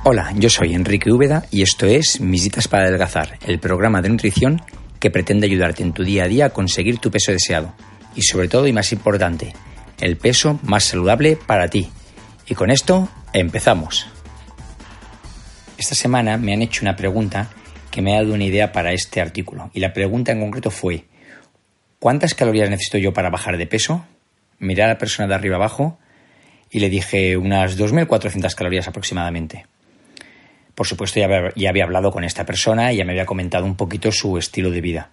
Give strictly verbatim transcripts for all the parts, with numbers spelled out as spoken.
Hola, yo soy Enrique Úbeda y esto es Mis Dietas para Adelgazar, el programa de nutrición que pretende ayudarte en tu día a día a conseguir tu peso deseado y sobre todo y más importante, el peso más saludable para ti. Y con esto empezamos. Esta semana me han hecho una pregunta que me ha dado una idea para este artículo y la pregunta en concreto fue: ¿cuántas calorías necesito yo para bajar de peso? Miré a la persona de arriba abajo y le dije unas dos mil cuatrocientas calorías aproximadamente. Por supuesto, ya había, ya había hablado con esta persona y ya me había comentado un poquito su estilo de vida.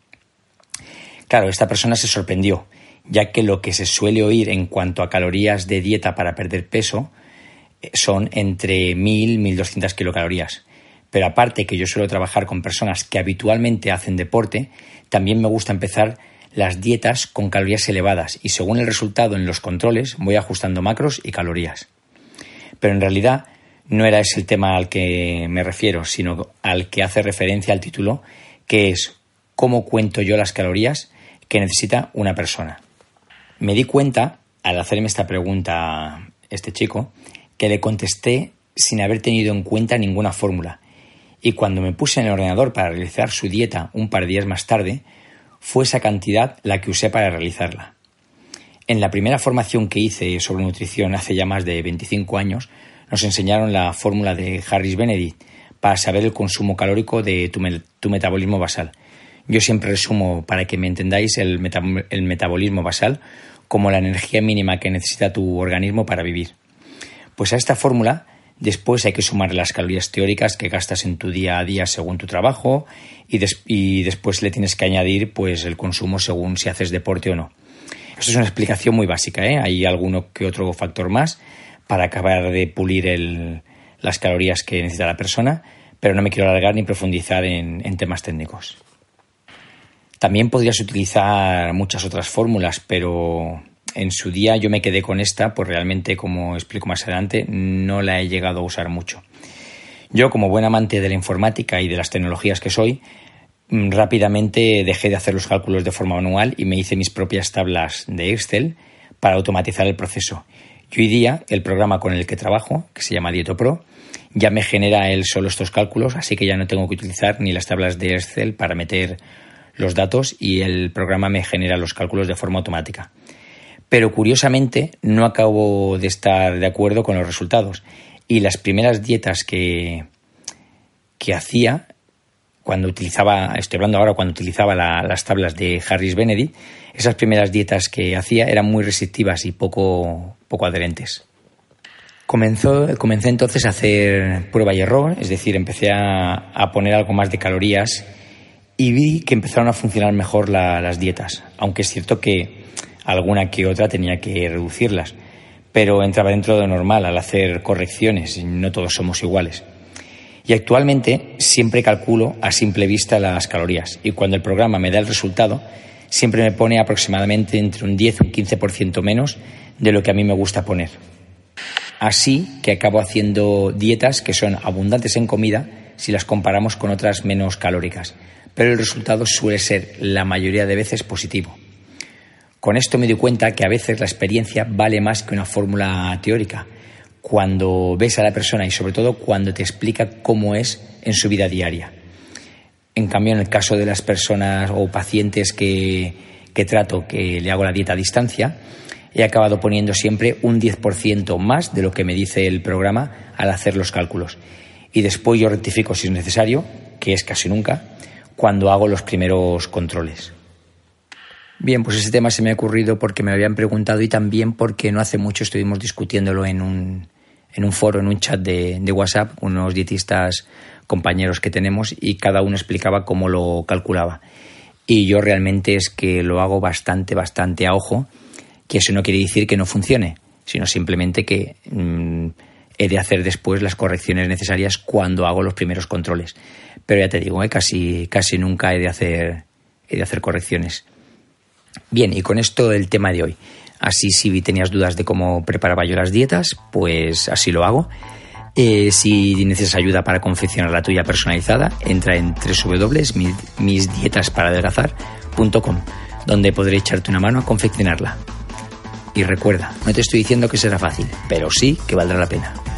Claro, esta persona se sorprendió, ya que lo que se suele oír en cuanto a calorías de dieta para perder peso son entre mil y mil doscientas kilocalorías. Pero aparte que yo suelo trabajar con personas que habitualmente hacen deporte, también me gusta empezar las dietas con calorías elevadas y según el resultado en los controles voy ajustando macros y calorías. Pero en realidad no era ese el tema al que me refiero, sino al que hace referencia al título, que es ¿cómo cuento yo las calorías que necesita una persona? Me di cuenta, al hacerme esta pregunta a este chico, que le contesté sin haber tenido en cuenta ninguna fórmula. Y cuando me puse en el ordenador para realizar su dieta un par de días más tarde, fue esa cantidad la que usé para realizarla. En la primera formación que hice sobre nutrición hace ya más de veinticinco años, nos enseñaron la fórmula de Harris-Benedict para saber el consumo calórico de tu, me- tu metabolismo basal. Yo siempre resumo, para que me entendáis, el, meta- el metabolismo basal como la energía mínima que necesita tu organismo para vivir. Pues a esta fórmula después hay que sumar las calorías teóricas que gastas en tu día a día según tu trabajo y, des- y después le tienes que añadir pues, el consumo según si haces deporte o no. Esto es una explicación muy básica, ¿eh? Hay alguno que otro factor más para acabar de pulir el, las calorías que necesita la persona, pero no me quiero alargar ni profundizar en, en temas técnicos. También podrías utilizar muchas otras fórmulas, pero en su día yo me quedé con esta, pues realmente, como explico más adelante, no la he llegado a usar mucho. Yo, como buen amante de la informática y de las tecnologías que soy, rápidamente dejé de hacer los cálculos de forma manual y me hice mis propias tablas de Excel para automatizar el proceso. Y hoy día el programa con el que trabajo, que se llama DietoPro, ya me genera él solo estos cálculos, así que ya no tengo que utilizar ni las tablas de Excel para meter los datos y el programa me genera los cálculos de forma automática. Pero curiosamente no acabo de estar de acuerdo con los resultados y las primeras dietas que, que hacía cuando utilizaba, estoy hablando ahora cuando utilizaba la, las tablas de Harris-Benedict, esas primeras dietas que hacía eran muy restrictivas y poco, poco adherentes. Comenzó, comencé entonces a hacer prueba y error, es decir, empecé a, a poner algo más de calorías y vi que empezaron a funcionar mejor la, las dietas, aunque es cierto que alguna que otra tenía que reducirlas, pero entraba dentro de lo normal al hacer correcciones y no todos somos iguales. Y actualmente siempre calculo a simple vista las calorías y cuando el programa me da el resultado siempre me pone aproximadamente entre un diez y un quince por ciento menos de lo que a mí me gusta poner. Así que acabo haciendo dietas que son abundantes en comida si las comparamos con otras menos calóricas, pero el resultado suele ser la mayoría de veces positivo. Con esto me doy cuenta que a veces la experiencia vale más que una fórmula teórica, cuando ves a la persona y sobre todo cuando te explica cómo es en su vida diaria. En cambio, en el caso de las personas o pacientes que, que trato, que le hago la dieta a distancia, he acabado poniendo siempre un diez por ciento más de lo que me dice el programa al hacer los cálculos. Y después yo rectifico si es necesario, que es casi nunca, cuando hago los primeros controles. Bien, pues ese tema se me ha ocurrido porque me lo habían preguntado y también porque no hace mucho estuvimos discutiéndolo en un, en un foro, en un chat de, de WhatsApp, unos dietistas compañeros que tenemos y cada uno explicaba cómo lo calculaba. Y yo realmente es que lo hago bastante, bastante a ojo, que eso no quiere decir que no funcione, sino simplemente que mmm, he de hacer después las correcciones necesarias cuando hago los primeros controles. Pero ya te digo, ¿eh? casi, casi nunca he de hacer, he de hacer correcciones. Bien, y con esto el tema de hoy. Así, si tenías dudas de cómo preparaba yo las dietas, pues así lo hago. Eh, si necesitas ayuda para confeccionar la tuya personalizada, entra en doble u doble u doble u punto mis dietas para adelgazar punto com, donde podré echarte una mano a confeccionarla. Y recuerda, no te estoy diciendo que será fácil, pero sí que valdrá la pena.